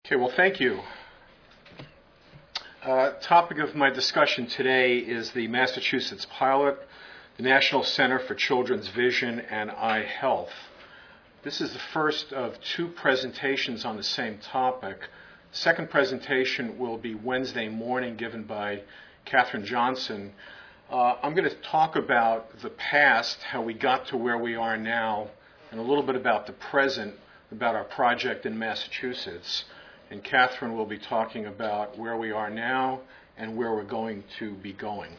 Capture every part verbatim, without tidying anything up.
Okay, well, thank you. Uh, topic of my discussion today is the Massachusetts pilot, the National Center for Children's Vision and Eye Health. This is the first of two presentations on the same topic. The second presentation will be Wednesday morning, given by Catherine Johnson. Uh, I'm going to talk about the past, how we got to where we are now, and a little bit about the present, about our project in Massachusetts. And Catherine will be talking about where we are now and where we're going to be going.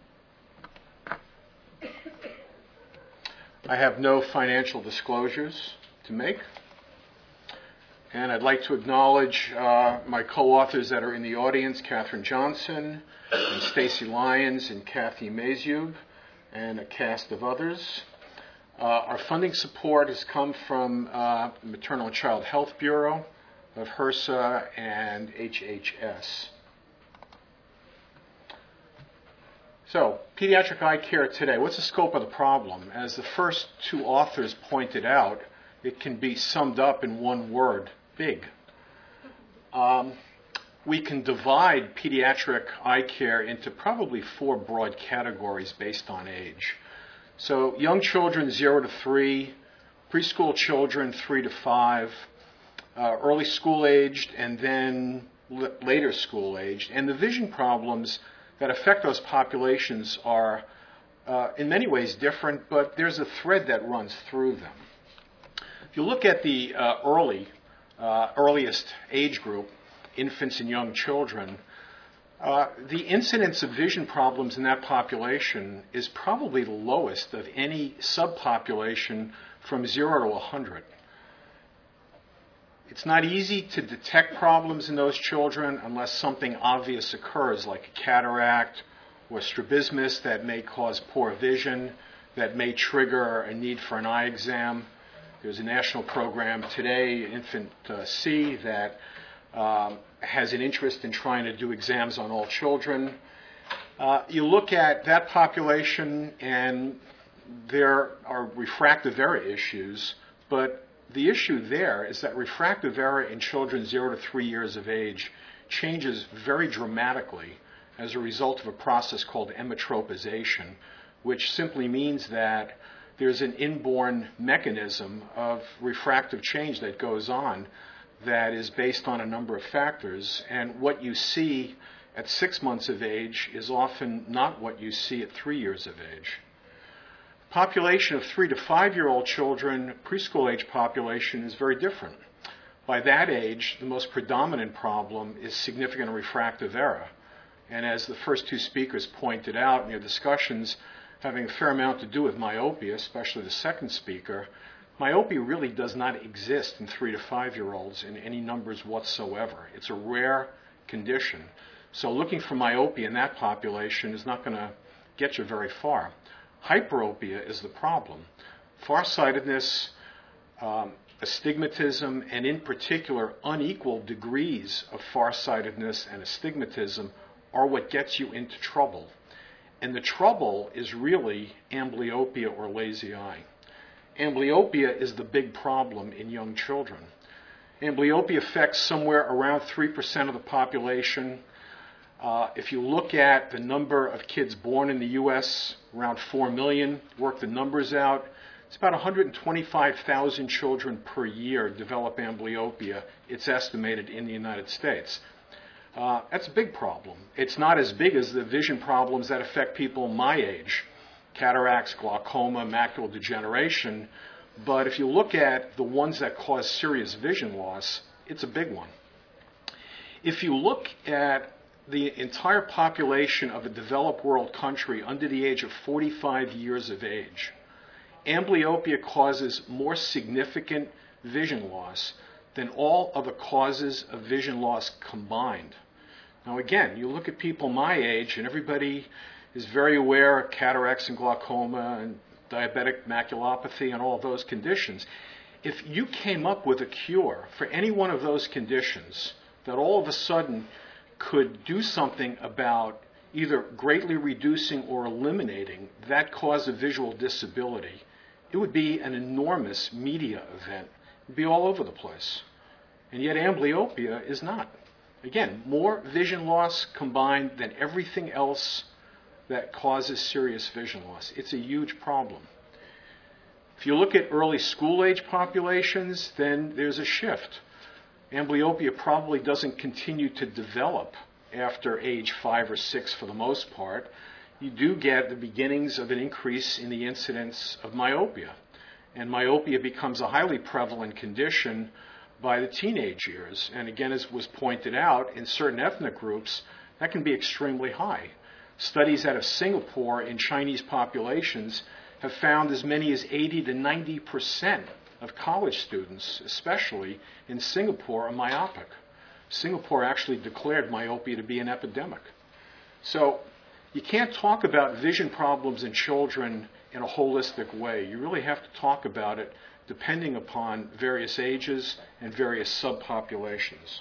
I have no financial disclosures to make. And I'd like to acknowledge uh, my co-authors that are in the audience, Catherine Johnson, and Stacy Lyons, and Kathy Mazub, and a cast of others. Uh, our funding support has come from uh, the Maternal and Child Health Bureau of HRSA and H H S. So, pediatric eye care today. What's the scope of the problem? As the first two authors pointed out, it can be summed up in one word: big. Um, we can divide pediatric eye care into probably four broad categories based on age. So, young children zero to three, preschool children three to five, Uh, early school-aged, and then l- later school-aged. And the vision problems that affect those populations are uh, in many ways different, but there's a thread that runs through them. If you look at the uh, early, uh, earliest age group, infants and young children, uh, the incidence of vision problems in that population is probably the lowest of any subpopulation from zero to one hundred. It's not easy to detect problems in those children unless something obvious occurs, like a cataract or strabismus that may cause poor vision, that may trigger a need for an eye exam. There's a national program today, Infant uh, C, that um, has an interest in trying to do exams on all children. Uh, you look at that population, and there are refractive error issues, but the issue there is that refractive error in children zero to three years of age changes very dramatically as a result of a process called emmetropization, which simply means that there's an inborn mechanism of refractive change that goes on that is based on a number of factors. And what you see at six months of age is often not what you see at three years of age. Population of three to five-year-old children, preschool age population, is very different. By that age, the most predominant problem is significant refractive error. And as the first two speakers pointed out in their discussions, having a fair amount to do with myopia, especially the second speaker, myopia really does not exist in three to five-year-olds in any numbers whatsoever. It's a rare condition. So looking for myopia in that population is not going to get you very far. Hyperopia is the problem. Farsightedness, um, astigmatism, and in particular unequal degrees of farsightedness and astigmatism are what gets you into trouble. And the trouble is really amblyopia or lazy eye. Amblyopia is the big problem in young children. Amblyopia affects somewhere around three percent of the population. Uh, if you look at the number of kids born in the U S, around four million, work the numbers out, it's about one hundred twenty-five thousand children per year develop amblyopia, it's estimated, in the United States. Uh, that's a big problem. It's not as big as the vision problems that affect people my age, cataracts, glaucoma, macular degeneration, but if you look at the ones that cause serious vision loss, it's a big one. If you look at the entire population of a developed world country under the age of forty-five years of age, amblyopia causes more significant vision loss than all other causes of vision loss combined. Now again, you look at people my age, and everybody is very aware of cataracts and glaucoma and diabetic maculopathy and all those conditions. If you came up with a cure for any one of those conditions that all of a sudden could do something about either greatly reducing or eliminating that cause of visual disability, it would be an enormous media event. It would be all over the place. and yet amblyopia is not. Again, more vision loss combined than everything else that causes serious vision loss. It's a huge problem. If you look at early school-age populations, then there's a shift. Amblyopia probably doesn't continue to develop after age five or six for the most part. You do get the beginnings of an increase in the incidence of myopia. And myopia becomes a highly prevalent condition by the teenage years. And again, as was pointed out, in certain ethnic groups, that can be extremely high. Studies out of Singapore in Chinese populations have found as many as eighty to ninety percent of college students, especially in Singapore, are myopic. Singapore actually declared myopia to be an epidemic. So you can't talk about vision problems in children in a holistic way. You really have to talk about it depending upon various ages and various subpopulations.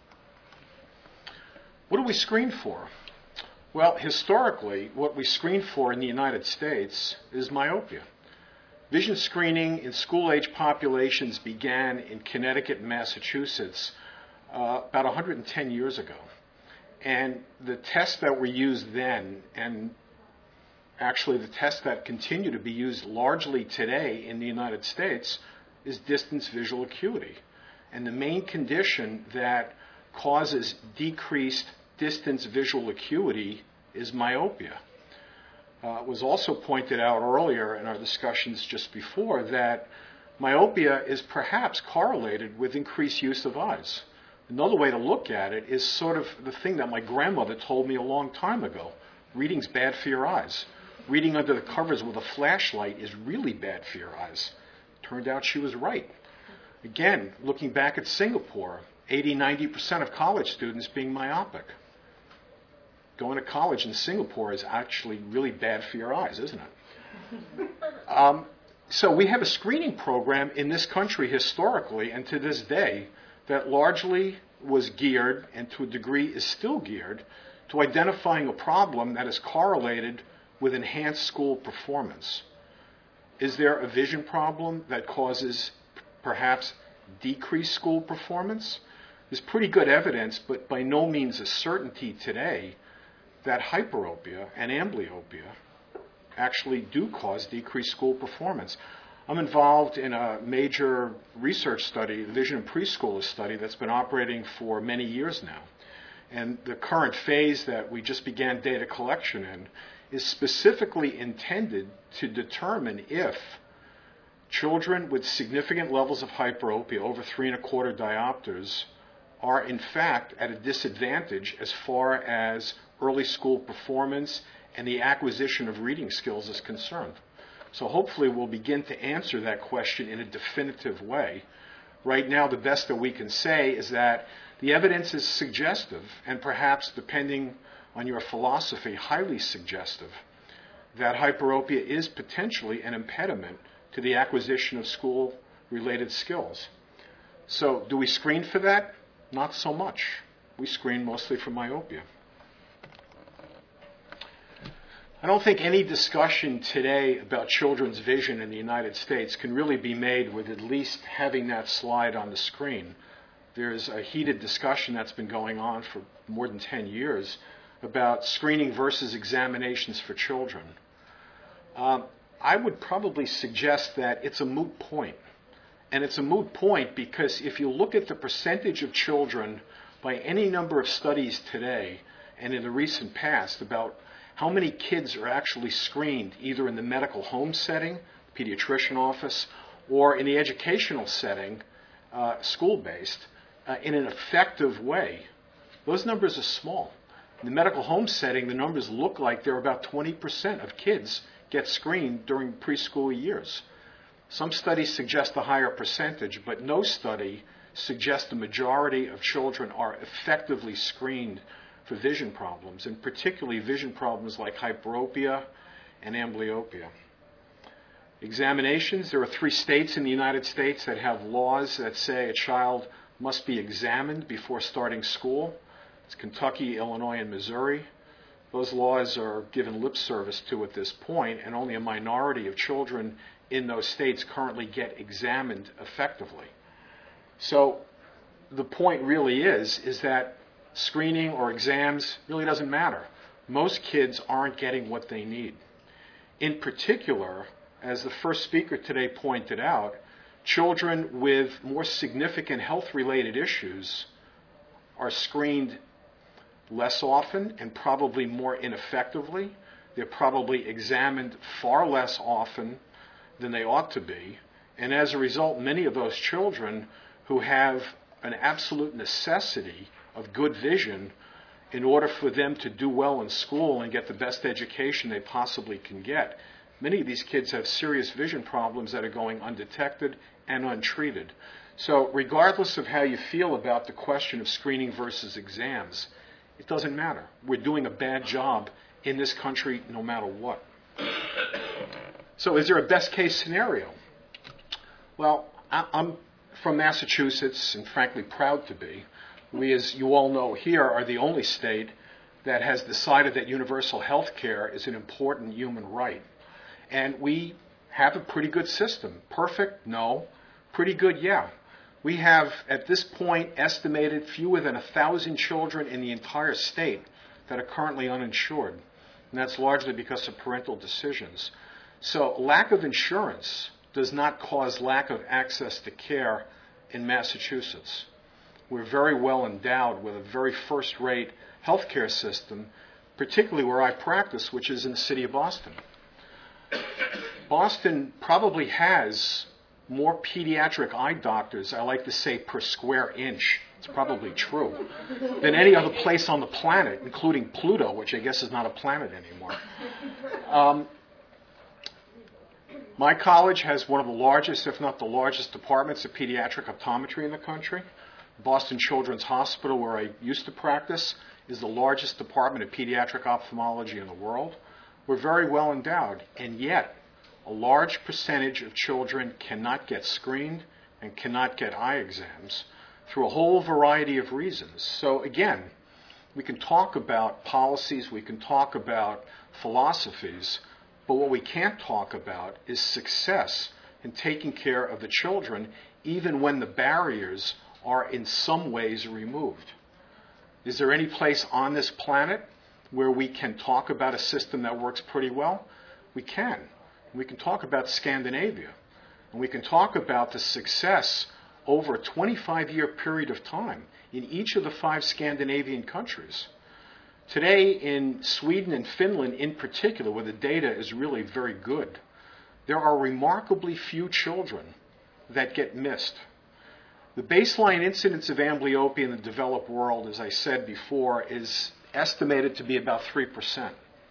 What do we screen for? Well, historically, what we screen for in the United States is myopia. Vision screening in school-age populations began in Connecticut and Massachusetts uh, about one hundred ten years ago. And the tests that were used then, and actually the tests that continue to be used largely today in the United States, is distance visual acuity. And the main condition that causes decreased distance visual acuity is myopia. Uh, it was also pointed out earlier in our discussions just before that myopia is perhaps correlated with increased use of eyes. Another way to look at it is sort of the thing that my grandmother told me a long time ago. Reading's bad for your eyes. Reading under the covers with a flashlight is really bad for your eyes. Turned out she was right. Again, looking back at Singapore, eighty, ninety percent of college students being myopic. Going to college in Singapore is actually really bad for your eyes, isn't it? Um, so we have a screening program in this country historically and to this day that largely was geared, and to a degree is still geared, to identifying a problem that is correlated with enhanced school performance. Is there a vision problem that causes perhaps decreased school performance? There's pretty good evidence, but by no means a certainty today, that hyperopia and amblyopia actually do cause decreased school performance. I'm involved in a major research study, the Vision in Preschool study, that's been operating for many years now. And the current phase that we just began data collection in is specifically intended to determine if children with significant levels of hyperopia, over three and a quarter diopters, are in fact at a disadvantage as far as early school performance and the acquisition of reading skills is concerned. So hopefully we'll begin to answer that question in a definitive way. Right now, the best that we can say is that the evidence is suggestive, and perhaps, depending on your philosophy, highly suggestive, that hyperopia is potentially an impediment to the acquisition of school-related skills. So do we screen for that? Not so much. We screen mostly for myopia. I don't think any discussion today about children's vision in the United States can really be made with at least having that slide on the screen. There's a heated discussion that's been going on for more than ten years about screening versus examinations for children. Um, I would probably suggest that it's a moot point. And it's a moot point because if you look at the percentage of children by any number of studies today and in the recent past about how many kids are actually screened either in the medical home setting, pediatrician office, or in the educational setting, uh, school-based, uh, in an effective way, those numbers are small. In the medical home setting, the numbers look like they're about twenty percent of kids get screened during preschool years. Some studies suggest a higher percentage, but no study suggests the majority of children are effectively screened for vision problems, and particularly vision problems like hyperopia and amblyopia. Examinations, there are three states in the United States that have laws that say a child must be examined before starting school. It's Kentucky, Illinois, and Missouri. Those laws are given lip service to at this point, and only a minority of children in those states currently get examined effectively. So the point really is, is that screening or exams really doesn't matter. Most kids aren't getting what they need. In particular, as the first speaker today pointed out, children with more significant health-related issues are screened less often and probably more ineffectively. They're probably examined far less often than they ought to be. And as a result, many of those children who have an absolute necessity of good vision in order for them to do well in school and get the best education they possibly can get, many of these kids have serious vision problems that are going undetected and untreated. So regardless of how you feel about the question of screening versus exams, it doesn't matter. We're doing a bad job in this country no matter what. So is there a best case scenario? Well, I'm from Massachusetts and frankly proud to be. We, as you all know here, are the only state that has decided that universal health care is an important human right. And we have a pretty good system. Perfect? No. Pretty good? Yeah. We have, at this point, estimated fewer than one thousand children in the entire state that are currently uninsured. And that's largely because of parental decisions. So lack of insurance does not cause lack of access to care in Massachusetts. We're very well endowed with a very first-rate healthcare system, particularly where I practice, which is in the city of Boston. Boston probably has more pediatric eye doctors, I like to say per square inch, it's probably true, than any other place on the planet, including Pluto, which I guess is not a planet anymore. Um, my college has one of the largest, if not the largest, departments of pediatric optometry in the country. Boston Children's Hospital, where I used to practice, is the largest department of pediatric ophthalmology in the world. We're very well endowed, and yet a large percentage of children cannot get screened and cannot get eye exams through a whole variety of reasons. So again, we can talk about policies, we can talk about philosophies, but what we can't talk about is success in taking care of the children, even when the barriers are in some ways removed. Is there any place on this planet where we can talk about a system that works pretty well? We can. We can talk about Scandinavia, and we can talk about the success over a twenty-five year period of time in each of the five Scandinavian countries. Today, in Sweden and Finland in particular, where the data is really very good, there are remarkably few children that get missed. The baseline incidence of amblyopia in the developed world, as I said before, is estimated to be about three percent.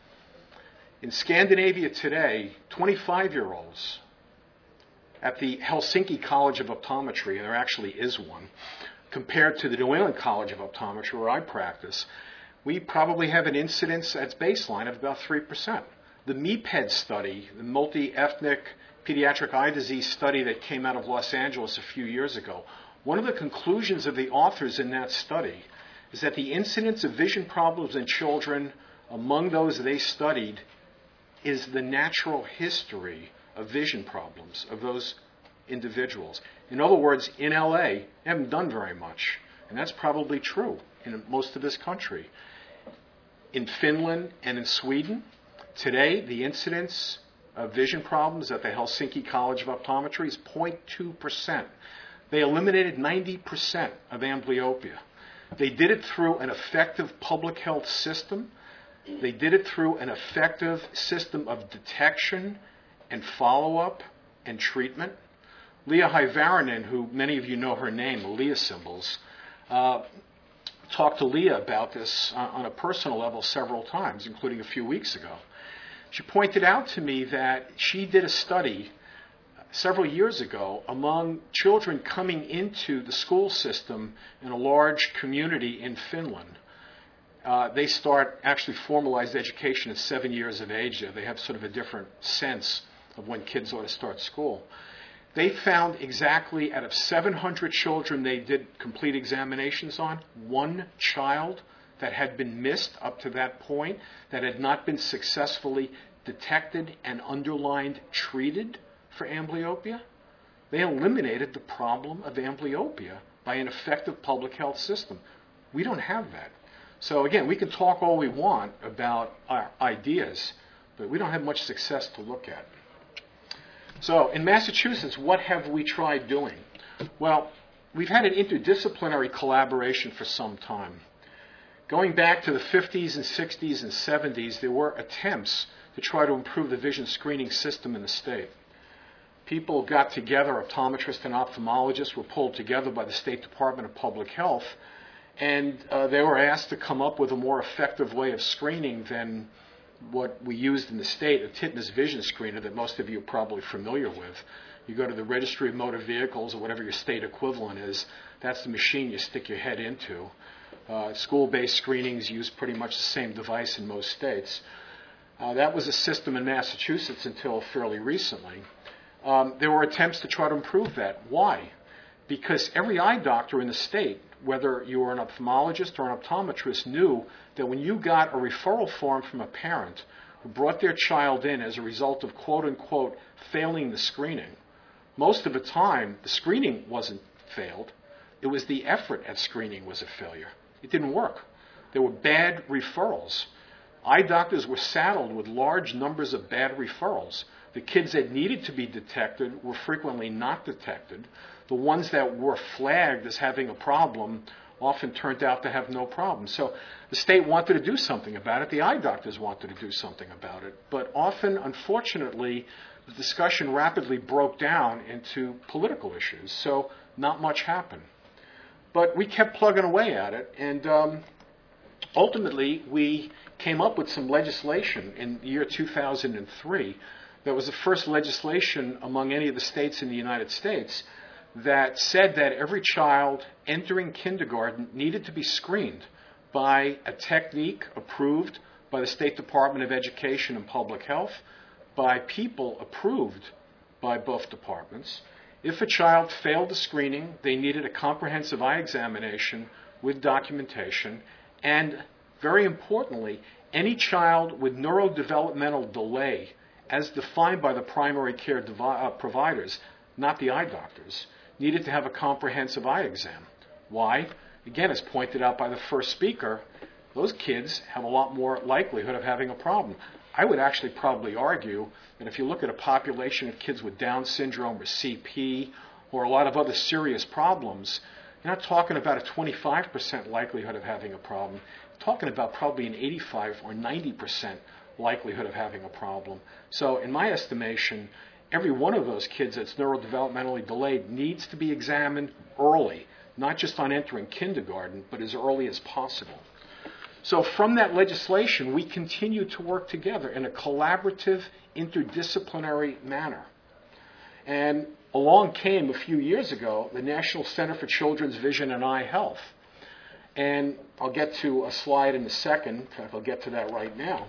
In Scandinavia today, twenty-five-year-olds at the Helsinki College of Optometry, and there actually is one, compared to the New England College of Optometry where I practice, we probably have an incidence at baseline of about three percent. The MEPED study, the multi-ethnic pediatric eye disease study that came out of Los Angeles a few years ago, one of the conclusions of the authors in that study is that the incidence of vision problems in children among those they studied is the natural history of vision problems of those individuals. In other words, in L A, they haven't done very much. And that's probably true in most of this country. In Finland and in Sweden, today the incidence of vision problems at the Helsinki College of Optometry is zero point two percent. They eliminated ninety percent of amblyopia. They did it through an effective public health system. They did it through an effective system of detection and follow-up and treatment. Leah Hyvarinen, who many of you know her name, the Leah symbols, uh, talked to Leah about this on a personal level several times, including a few weeks ago. She pointed out to me that she did a study several years ago among children coming into the school system in a large community in Finland. Uh, they start actually formalized education at seven years of age there. They have sort of a different sense of when kids ought to start school. They found exactly out of seven hundred children they did complete examinations on, one child that had been missed up to that point, that had not been successfully detected and underlined treated for amblyopia. They eliminated the problem of amblyopia by an effective public health system. We don't have that. So again, we can talk all we want about our ideas, but we don't have much success to look at. So in Massachusetts, what have we tried doing? Well, we've had an interdisciplinary collaboration for some time. Going back to the fifties and sixties and seventies, there were attempts to try to improve the vision screening system in the state. People got together, optometrists and ophthalmologists were pulled together by the State Department of Public Health, and uh, they were asked to come up with a more effective way of screening than what we used in the state, a Titmus vision screener that most of you are probably familiar with. You go to the Registry of Motor Vehicles or whatever your state equivalent is, that's the machine you stick your head into. Uh, school-based screenings use pretty much the same device in most states. Uh, that was a system in Massachusetts until fairly recently. Um, there were attempts to try to improve that. Why? Because every eye doctor in the state, whether you were an ophthalmologist or an optometrist, knew that when you got a referral form from a parent who brought their child in as a result of quote-unquote failing the screening, most of the time the screening wasn't failed. It was the effort at screening was a failure. It didn't work. There were bad referrals. Eye doctors were saddled with large numbers of bad referrals. The kids that needed to be detected were frequently not detected. The ones that were flagged as having a problem often turned out to have no problem. So the state wanted to do something about it. The eye doctors wanted to do something about it. But often, unfortunately, the discussion rapidly broke down into political issues. So not much happened. But we kept plugging away at it. And um, ultimately, we came up with some legislation in the year two thousand three that was the first legislation among any of the states in the United States that said that every child entering kindergarten needed to be screened by a technique approved by the State Department of Education and Public Health, by people approved by both departments. If a child failed the screening, they needed a comprehensive eye examination with documentation, and very importantly, any child with neurodevelopmental delay, as defined by the primary care devi- uh, providers, not the eye doctors, needed to have a comprehensive eye exam. Why? Again, as pointed out by the first speaker, those kids have a lot more likelihood of having a problem. I would actually probably argue that if you look at a population of kids with Down syndrome or C P or a lot of other serious problems, you're not talking about a twenty-five percent likelihood of having a problem. You're talking about probably an eighty-five or ninety percent likelihood of having a problem. So in my estimation, every one of those kids that's neurodevelopmentally delayed needs to be examined early, not just on entering kindergarten, but as early as possible. So from that legislation, we continue to work together in a collaborative, interdisciplinary manner. And along came a few years ago the National Center for Children's Vision and Eye Health. And I'll get to a slide in a second. In fact, I'll get to that right now.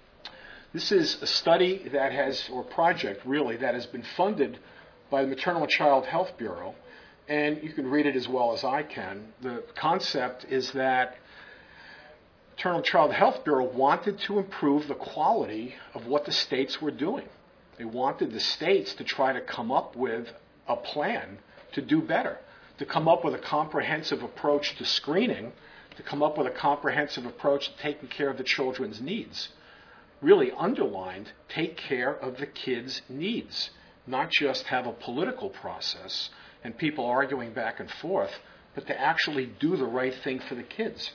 This is a study that has, or project really, that has been funded by the Maternal and Child Health Bureau. And you can read it as well as I can. The concept is that Maternal and Child Health Bureau wanted to improve the quality of what the states were doing. They wanted the states to try to come up with a plan to do better, to come up with a comprehensive approach to screening, to come up with a comprehensive approach to taking care of the children's needs. Really underlined, take care of the kids' needs, not just have a political process and people arguing back and forth, but to actually do the right thing for the kids.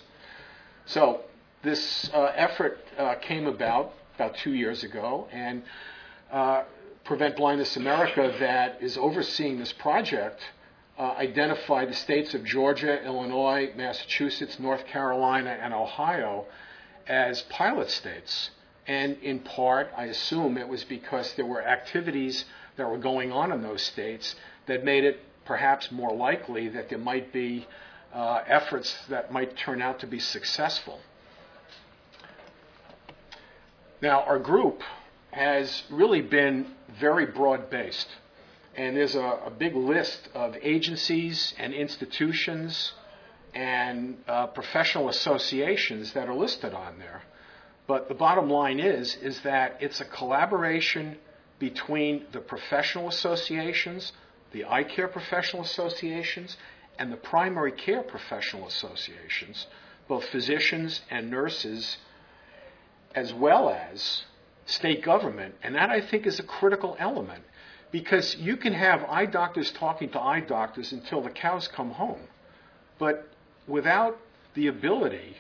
So this uh, effort uh, came about about two years ago, and uh, Prevent Blindness America, that is overseeing this project, uh, identified the states of Georgia, Illinois, Massachusetts, North Carolina, and Ohio as pilot states. And in part, I assume it was because there were activities that were going on in those states that made it perhaps more likely that there might be uh, efforts that might turn out to be successful. Now, our group has really been very broad-based, and there's a, a big list of agencies and institutions and uh, professional associations that are listed on there. But the bottom line is, is that it's a collaboration between the professional associations, the eye care professional associations, and the primary care professional associations, both physicians and nurses, as well as state government. And that, I think, is a critical element, because you can have eye doctors talking to eye doctors until the cows come home. But without the ability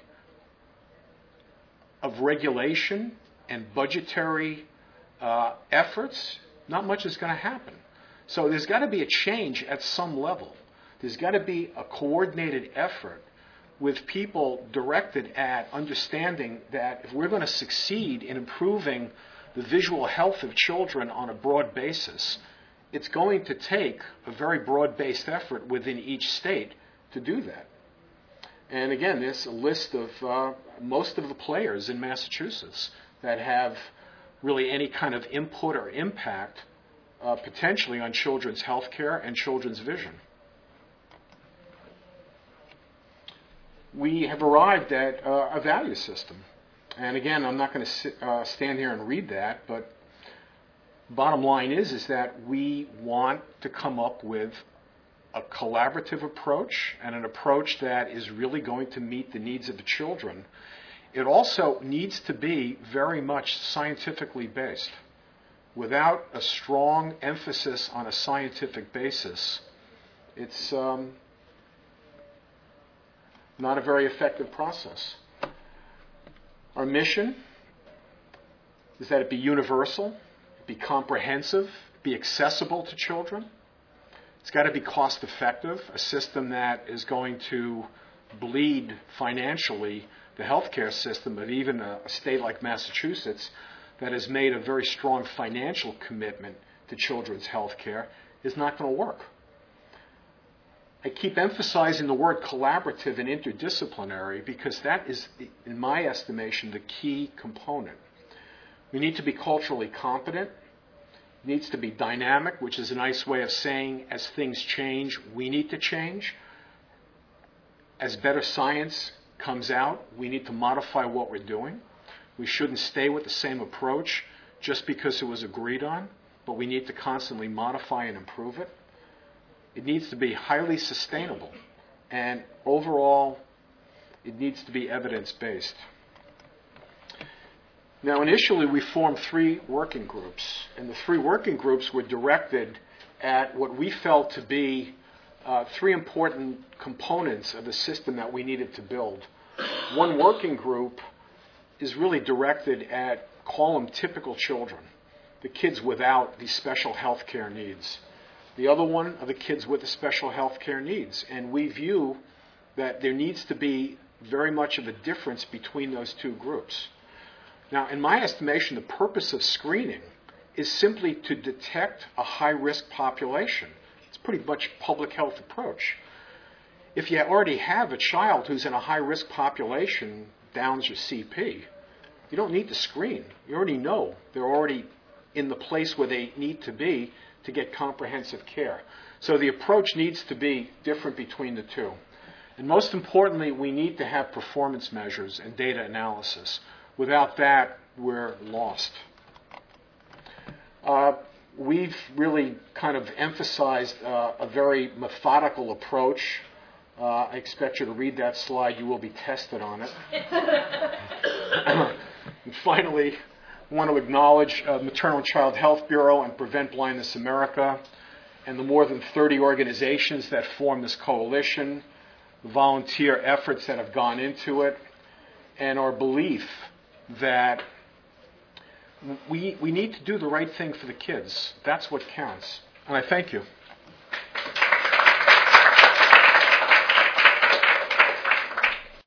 of regulation and budgetary uh, efforts, not much is going to happen. So there's got to be a change at some level. There's got to be a coordinated effort with people directed at understanding that if we're going to succeed in improving the visual health of children on a broad basis, it's going to take a very broad-based effort within each state to do that. And again, there's a list of uh, most of the players in Massachusetts that have really any kind of input or impact uh, potentially on children's health care and children's vision. We have arrived at uh, a value system. And again, I'm not going to uh, stand here and read that, but bottom line is, is that we want to come up with a collaborative approach, and an approach that is really going to meet the needs of the children. It also needs to be very much scientifically based. Without a strong emphasis on a scientific basis, it's um, not a very effective process. Our mission is that it be universal, be comprehensive, be accessible to children. It's got to be cost effective, a system that is going to bleed financially the healthcare system of even a, a state like Massachusetts that has made a very strong financial commitment to children's health care is not going to work. I keep emphasizing the word collaborative and interdisciplinary because that is, in my estimation, the key component. We need to be culturally competent. It needs to be dynamic, which is a nice way of saying as things change, we need to change. As better science comes out, we need to modify what we're doing. We shouldn't stay with the same approach just because it was agreed on, but we need to constantly modify and improve it. It needs to be highly sustainable, and overall, it needs to be evidence-based. Now, initially, we formed three working groups, and the three working groups were directed at what we felt to be uh, three important components of the system that we needed to build. One working group is really directed at, call them typical children, the kids without these special health care needs. The other one are the kids with the special health care needs, and we view that there needs to be very much of a difference between those two groups. Now, in my estimation, the purpose of screening is simply to detect a high-risk population. It's pretty much a public health approach. If you already have a child who's in a high-risk population, Downs or C P, you don't need to screen. You already know they're already in the place where they need to be to get comprehensive care. So the approach needs to be different between the two. And most importantly, we need to have performance measures and data analysis. Without that, we're lost. Uh, we've really kind of emphasized uh, a very methodical approach. Uh, I expect you to read that slide. You will be tested on it. And finally, I want to acknowledge uh, Maternal and Child Health Bureau and Prevent Blindness America and the more than thirty organizations that form this coalition, volunteer efforts that have gone into it, and our belief that we, we need to do the right thing for the kids. That's what counts. And I thank you.